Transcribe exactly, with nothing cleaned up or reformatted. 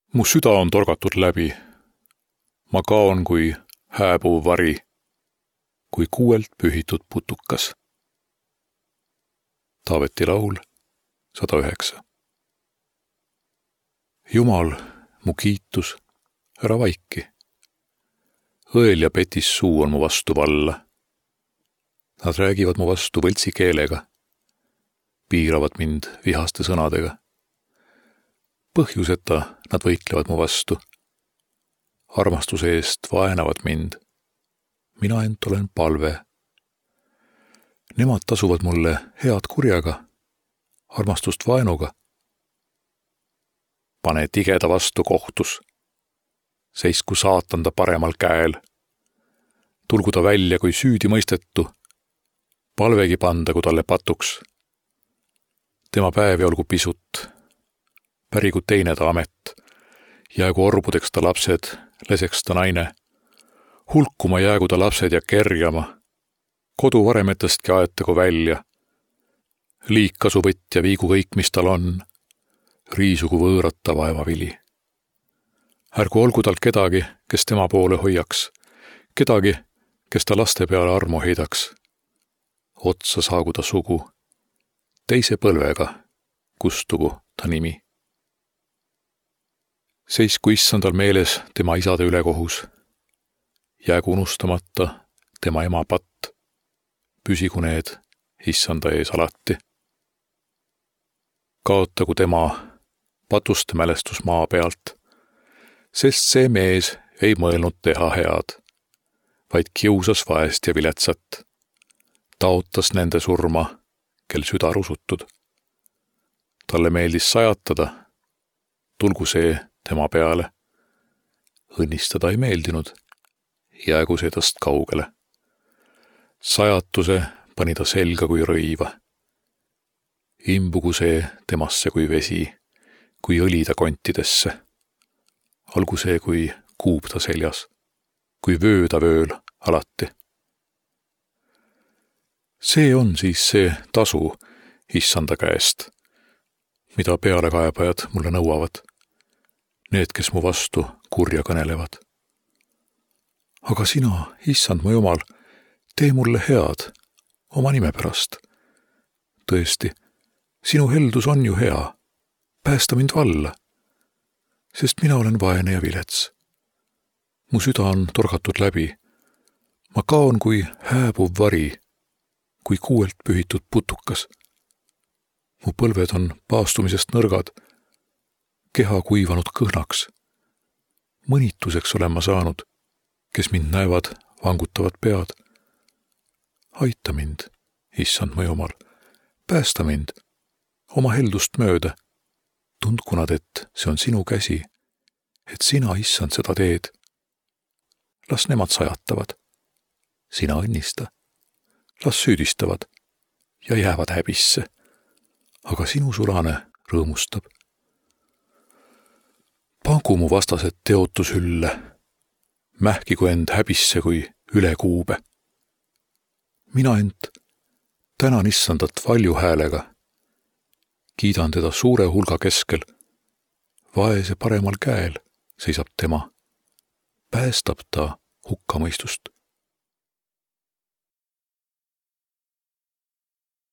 Mu süda on torgatud läbi. Ma kaon kui hääbuv vari, kui kuuelt pühitud putukas. Taaveti laul sada üheksa. Jumal, mu kiitus, ära vaiki. Õel ja petis suu on mu vastu valla. Nad räägivad mu vastu võltsi keelega, piiravad mind vihaste sõnadega. Põhjuseta nad võiklevad mu vastu. Armastuse eest vaenavad mind. Mina ent olen palve. Nemad tasuvad mulle head kurjaga, armastust vaenuga. Pane tigeda vastu kohtus. Seisku saatan ta paremal käel. Tulgu ta välja kui süüdi mõistetu. Palvegi pandagu talle patuks. Tema päevi olgu pisut. Pärigu teine ta amet. Jäägu orbudeks ta lapsed, leseks ta naine. Hulkuma jäägu ta lapsed ja kerjama. Kodu varemetestki aetagu välja. Liikkasu võtja viigu kõik, mis tal on. Riisugu võõrata vaevavili. Ärgu olgu tal kedagi, kes tema poole hoiaks. Kedagi, kes ta laste peale armu heidaks. Otsa saagu ta sugu. Teise põlvega kustugu ta nimi. Seisku issandal meeles tema isade ülekohus. Jäägu unustamata tema ema patt. Püsigu need issanda ees alati. Kaotagu tema patuste mälestus maa pealt, sest see mees ei mõelnud teha head, vaid kiusas vaest ja viletsat. Taotas nende surma, kel süda rusutud. Talle meeldis sajatada, tulgu see tema peale. Õnnistada ei meeldinud, jäägu see tast kaugele. Sajatuse pani ta selga kui rõiva. Imbugu see temasse kui vesi, kui õli ta kontidesse. Olgu see kui kuub ta seljas, kui vöö ta vööl alati. See on siis see tasu issanda käest, mida pealekaebajad mulle nõuavad. Need, kes mu vastu kurja kõnelevad. Aga sina, issand mu Jumal, tee mulle head, oma nime pärast. Tõesti, sinu heldus on ju hea, päästa mind valla, sest mina olen vaene ja vilets. Mu süda on torgatud läbi, ma kaon kui hääbuv vari, kui kuuelt pühitud putukas. Mu põlved on paastumisest nõrgad, keha kuivanud kõhnaks. Mõnituseks olen ma saanud, kes mind näevad, vangutavad pead. Aita mind, issand mu Jumal, päästa mind, oma heldust mööda. Tundku nad, et see on sinu käsi, et sina, issand, seda teed. Las nemad sajatavad, sina õnnista. Las süüdistavad ja jäävad häbisse, aga sinu sulane rõõmustab. Pangu mu vastased teotushülle, mähkigu end häbisse kui üle kuube. Mina ent tänan issandat valju häälega, kiidan teda suure hulga keskel, vaese paremal käel seisab tema, päästab ta hukkamõistust.